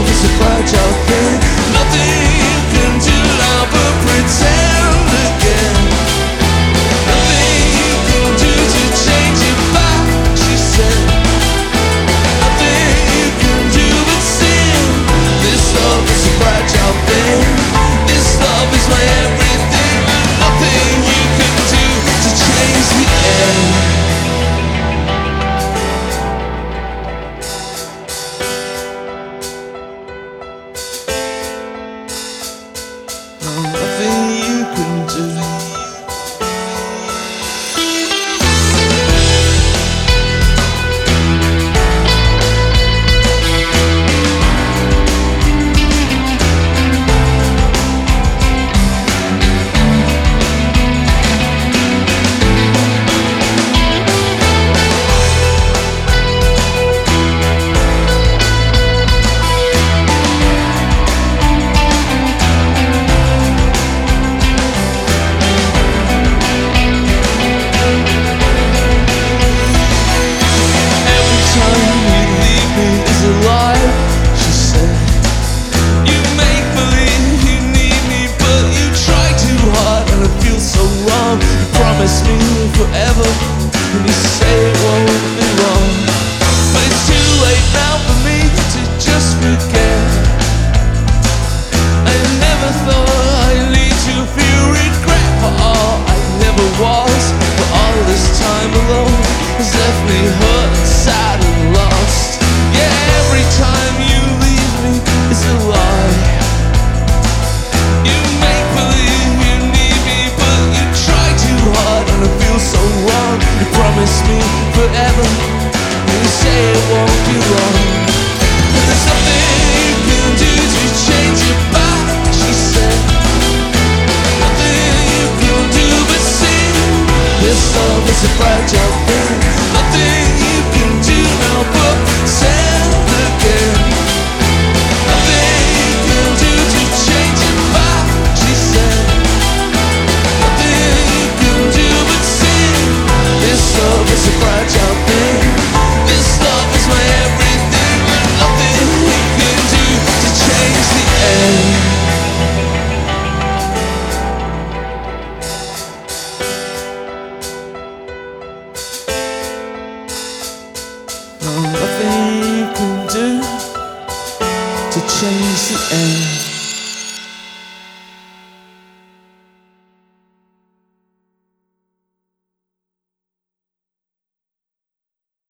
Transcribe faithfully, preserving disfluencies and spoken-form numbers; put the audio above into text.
love is a fragile thing. Nothing you can do now but pretend again. Nothing you can do to change it back, she said. Nothing you can do but sin. This love is a fragile thing. This love is my everything. And nothing you can do to change the end. Nothing you can do. Promise me forever, and you say it won't be long. But it's too late now for me to just forget. I never thought I'd lead to feel regret for all I never was. But all this time alone has left me hurt and sad and lost. Yeah, every time you leave me it's a lie. You make believe you need me, but you try too hard and I feel so wrong. You promise me forever, and you say it won't be long. And there's nothing you can do to change it back, she said. Nothing you can do but see. This love is a fragile thing. Nothing you can do now but pretend again. Nothing you can do to change it back, she said. Nothing you can do but see. This love is a fragile thing. This love is my everything. And nothing you can do to change the end. Oh, nothing you can do to change the end.